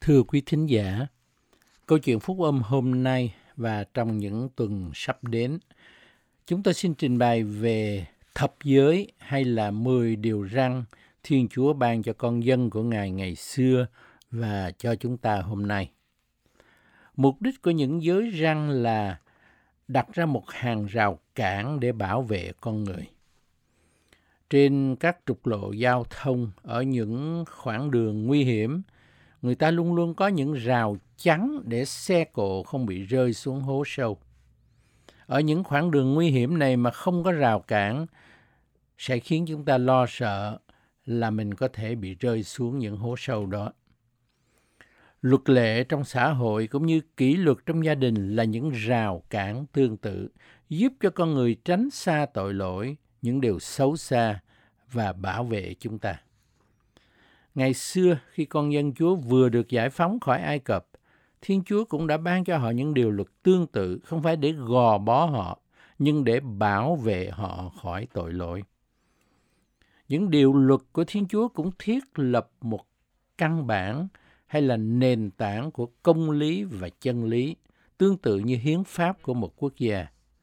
Thưa quý thính giả, câu chuyện phúc âm hôm nay và trong những tuần sắp đến, chúng tôi xin trình bày về thập giới hay là 10 điều răn Thiên Chúa ban cho con dân của Ngài ngày xưa và cho chúng ta hôm nay. Mục đích của những giới răn là đặt ra một hàng rào cản để bảo vệ con người. Trên các trục lộ giao thông, ở những khoảng đường nguy hiểm, người ta luôn luôn có những rào chắn để xe cộ không bị rơi xuống hố sâu. Ở những khoảng đường nguy hiểm này mà không có rào cản sẽ khiến chúng ta lo sợ là mình có thể bị rơi xuống những hố sâu đó. Luật lệ trong xã hội cũng như kỷ luật trong gia đình là những rào cản tương tự, giúp cho con người tránh xa tội lỗi, những điều xấu xa và bảo vệ chúng ta. Ngày xưa, khi con dân Chúa vừa được giải phóng khỏi Ai Cập, Thiên Chúa cũng đã ban cho họ những điều luật tương tự, không phải để gò bó họ, nhưng để bảo vệ họ khỏi tội lỗi. Những điều luật của Thiên Chúa cũng thiết lập một căn bản hay là nền tảng của công lý và chân lý, tương tự như hiến pháp của một quốc gia.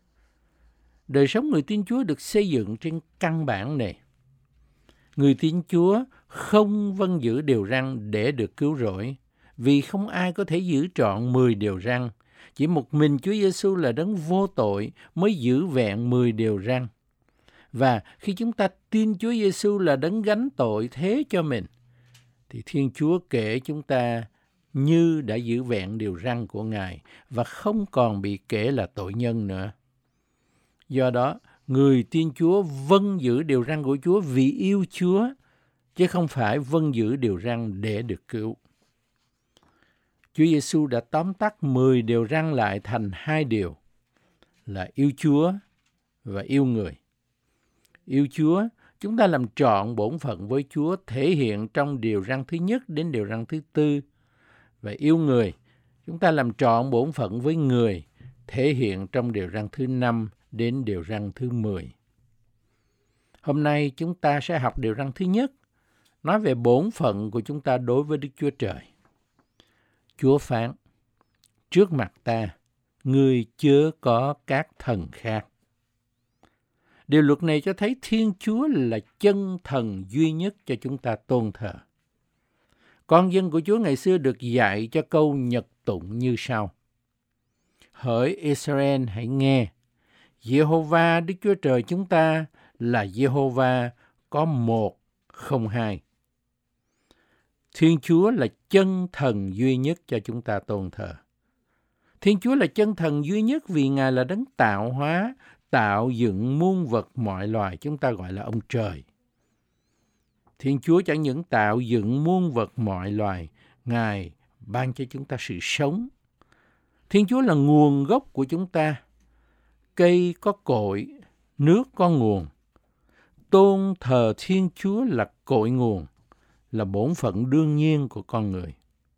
Đời sống người tin Chúa được xây dựng trên căn bản này. Người tin Chúa không vâng giữ điều răn để được cứu rỗi, vì không ai có thể giữ trọn 10 điều răn. Chỉ một mình Chúa Giêsu là đấng vô tội mới giữ vẹn 10 điều răn. Và khi chúng ta tin Chúa Giêsu là đấng gánh tội thế cho mình, thì Thiên Chúa kể chúng ta như đã giữ vẹn điều răn của Ngài và không còn bị kể là tội nhân nữa. Do đó, người tin Chúa vâng giữ điều răn của Chúa vì yêu Chúa, chứ không phải vâng giữ điều răn để được cứu. Chúa Giêsu đã tóm tắt 10 điều răn lại thành 2 điều là yêu Chúa và yêu người. Yêu Chúa, chúng ta làm trọn bổn phận với Chúa thể hiện trong điều răn thứ nhất đến điều răn thứ 4. Và yêu người, chúng ta làm trọn bổn phận với người thể hiện trong điều răn thứ 5 đến điều răn thứ 10. Hôm nay chúng ta sẽ học điều răn thứ nhất, nói về bổn phận của chúng ta đối với Đức Chúa Trời. Chúa phán, trước mặt ta, ngươi chớ có các thần khác. Điều luật này cho thấy Thiên Chúa là chân thần duy nhất cho chúng ta tôn thờ. Con dân của Chúa ngày xưa được dạy cho câu nhật tụng như sau. Hỡi Israel hãy nghe, Giê-hô-va Đức Chúa Trời chúng ta là Giê-hô-va có một, không hai. Thiên Chúa là chân thần duy nhất cho chúng ta tôn thờ. Thiên Chúa là chân thần duy nhất vì Ngài là đấng tạo hóa, tạo dựng muôn vật mọi loài, chúng ta gọi là ông trời. Thiên Chúa chẳng những tạo dựng muôn vật mọi loài, Ngài ban cho chúng ta sự sống. Thiên Chúa là nguồn gốc của chúng ta. Cây có cội, nước có nguồn. Tôn thờ Thiên Chúa là cội nguồn, là bổn phận đương nhiên của con người.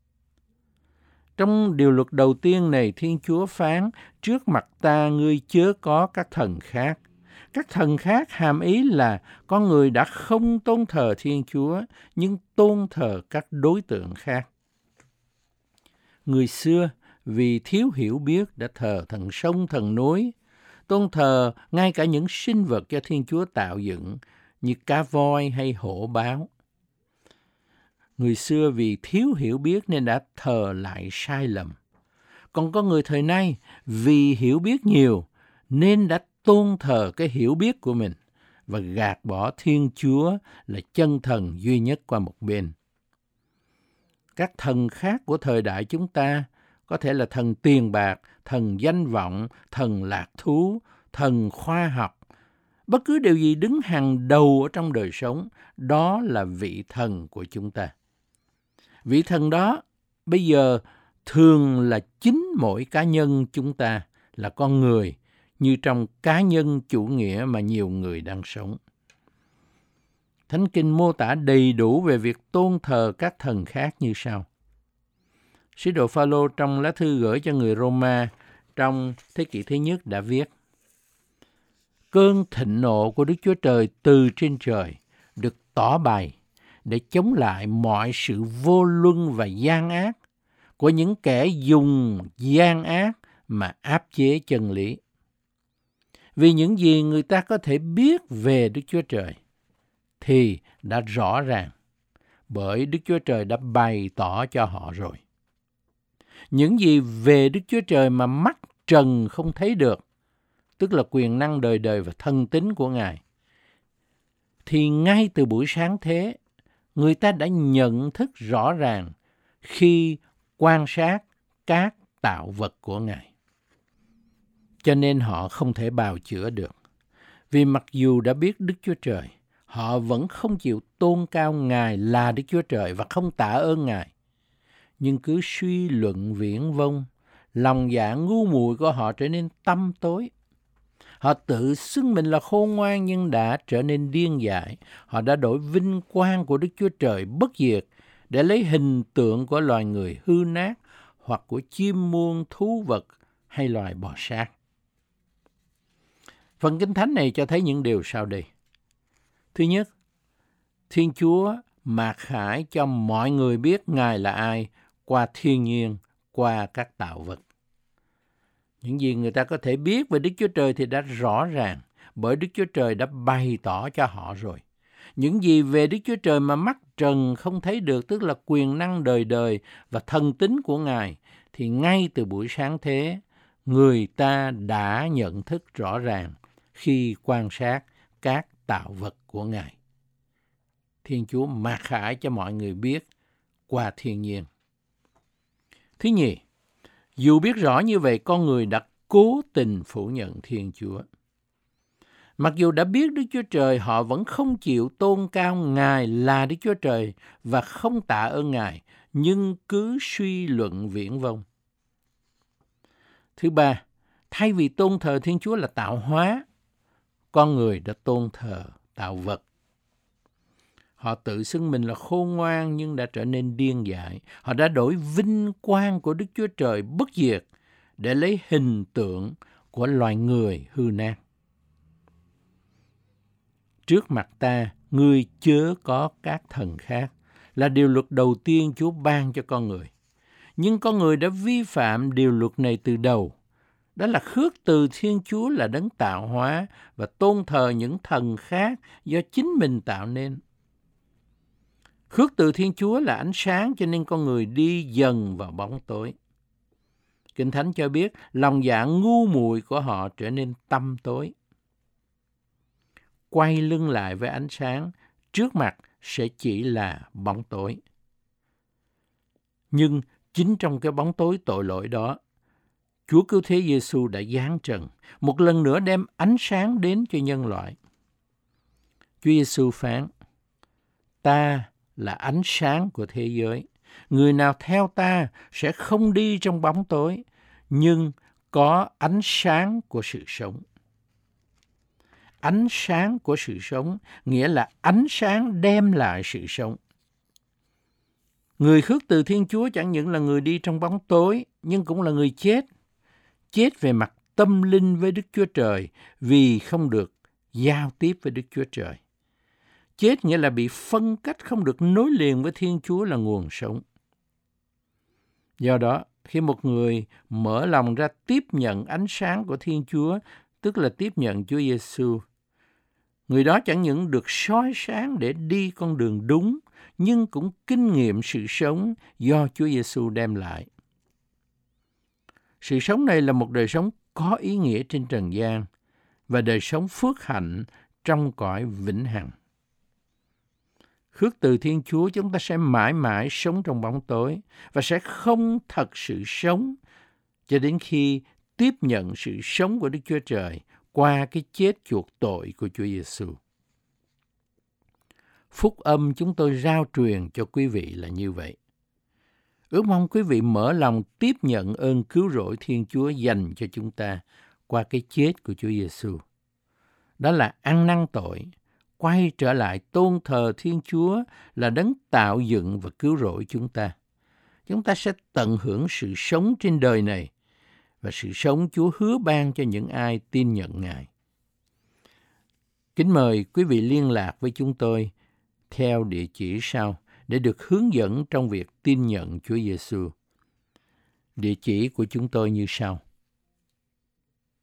Trong điều luật đầu tiên này, Thiên Chúa phán, trước mặt ta ngươi chớ có các thần khác. Các thần khác hàm ý là con người đã không tôn thờ Thiên Chúa, nhưng tôn thờ các đối tượng khác. Người xưa vì thiếu hiểu biết đã thờ thần sông, thần núi, tôn thờ ngay cả những sinh vật do Thiên Chúa tạo dựng như cá voi hay hổ báo. Người xưa vì thiếu hiểu biết nên đã thờ lại sai lầm. Còn có người thời nay vì hiểu biết nhiều nên đã tôn thờ cái hiểu biết của mình và gạt bỏ Thiên Chúa là chân thần duy nhất qua một bên. Các thần khác của thời đại chúng ta có thể là thần tiền bạc, thần danh vọng, thần lạc thú, thần khoa học. Bất cứ điều gì đứng hàng đầu ở trong đời sống, đó là vị thần của chúng ta. Vị thần đó bây giờ thường là chính mỗi cá nhân chúng ta là con người, như trong cá nhân chủ nghĩa mà nhiều người đang sống. Thánh Kinh mô tả đầy đủ về việc tôn thờ các thần khác như sau. Sứ đồ Phao-lô trong lá thư gửi cho người Roma trong thế kỷ thứ nhất đã viết: Cơn thịnh nộ của Đức Chúa Trời từ trên trời được tỏ bày để chống lại mọi sự vô luân và gian ác của những kẻ dùng gian ác mà áp chế chân lý. Vì những gì người ta có thể biết về Đức Chúa Trời thì đã rõ ràng, bởi Đức Chúa Trời đã bày tỏ cho họ rồi. Những gì về Đức Chúa Trời mà mắt trần không thấy được, tức là quyền năng đời đời và thân tín của Ngài, thì ngay từ buổi sáng thế, người ta đã nhận thức rõ ràng khi quan sát các tạo vật của Ngài. Cho nên họ không thể bào chữa được. Vì mặc dù đã biết Đức Chúa Trời, họ vẫn không chịu tôn cao Ngài là Đức Chúa Trời và không tạ ơn Ngài. Nhưng cứ suy luận viển vông, lòng dạ ngu muội của họ trở nên tăm tối. Họ tự xưng mình là khôn ngoan nhưng đã trở nên điên dại. Họ đã đổi vinh quang của Đức Chúa Trời bất diệt để lấy hình tượng của loài người hư nát hoặc của chim muông, thú vật hay loài bò sát. Phần Kinh Thánh này cho thấy những điều sau đây. Thứ nhất, Thiên Chúa mạc khải cho mọi người biết Ngài là ai qua thiên nhiên, qua các tạo vật. Những gì người ta có thể biết về Đức Chúa Trời thì đã rõ ràng, bởi Đức Chúa Trời đã bày tỏ cho họ rồi. Những gì về Đức Chúa Trời mà mắt trần không thấy được, tức là quyền năng đời đời và thần tính của Ngài, thì ngay từ buổi sáng thế, người ta đã nhận thức rõ ràng khi quan sát các tạo vật của Ngài. Thiên Chúa mạc khải cho mọi người biết qua thiên nhiên. Thứ nhì, dù biết rõ như vậy, con người đã cố tình phủ nhận Thiên Chúa. Mặc dù đã biết Đức Chúa Trời, họ vẫn không chịu tôn cao Ngài là Đức Chúa Trời và không tạ ơn Ngài, nhưng cứ suy luận viển vông. Thứ ba, thay vì tôn thờ Thiên Chúa là tạo hóa, con người đã tôn thờ tạo vật. Họ tự xưng mình là khôn ngoan nhưng đã trở nên điên dại. Họ đã đổi vinh quang của Đức Chúa Trời bất diệt để lấy hình tượng của loài người hư nát. Trước mặt ta, ngươi chớ có các thần khác, là điều luật đầu tiên Chúa ban cho con người. Nhưng con người đã vi phạm điều luật này từ đầu. Đó là khước từ Thiên Chúa là đấng tạo hóa và tôn thờ những thần khác do chính mình tạo nên. Khước từ Thiên Chúa là ánh sáng, cho nên con người đi dần vào bóng tối. Kinh Thánh cho biết lòng dạ ngu muội của họ trở nên tăm tối. Quay lưng lại với ánh sáng, trước mặt sẽ chỉ là bóng tối. Nhưng chính trong cái bóng tối tội lỗi đó, Chúa Cứu Thế Giêsu đã giáng trần, một lần nữa đem ánh sáng đến cho nhân loại. Chúa Giêsu phán: Ta là ánh sáng của thế giới. Người nào theo ta sẽ không đi trong bóng tối, nhưng có ánh sáng của sự sống. Ánh sáng của sự sống nghĩa là ánh sáng đem lại sự sống. Người khước từ Thiên Chúa chẳng những là người đi trong bóng tối, nhưng cũng là người chết. Chết về mặt tâm linh với Đức Chúa Trời vì không được giao tiếp với Đức Chúa Trời. Chết nghĩa là bị phân cách, không được nối liền với Thiên Chúa là nguồn sống. Do đó, khi một người mở lòng ra tiếp nhận ánh sáng của Thiên Chúa, tức là tiếp nhận Chúa Giêsu, người đó chẳng những được soi sáng để đi con đường đúng, nhưng cũng kinh nghiệm sự sống do Chúa Giêsu đem lại. Sự sống này là một đời sống có ý nghĩa trên trần gian và đời sống phước hạnh trong cõi vĩnh hằng. Khước từ Thiên Chúa, chúng ta sẽ mãi mãi sống trong bóng tối và sẽ không thật sự sống cho đến khi tiếp nhận sự sống của Đức Chúa Trời qua cái chết chuộc tội của Chúa Giêsu. Phúc âm chúng tôi rao truyền cho quý vị là như vậy. Ước mong quý vị mở lòng tiếp nhận ơn cứu rỗi Thiên Chúa dành cho chúng ta qua cái chết của Chúa Giêsu. Đó là ăn năn tội, quay trở lại tôn thờ Thiên Chúa là đấng tạo dựng và cứu rỗi chúng ta. Chúng ta sẽ tận hưởng sự sống trên đời này và sự sống Chúa hứa ban cho những ai tin nhận Ngài. Kính mời quý vị liên lạc với chúng tôi theo địa chỉ sau để được hướng dẫn trong việc tin nhận Chúa Giêsu. Địa chỉ của chúng tôi như sau: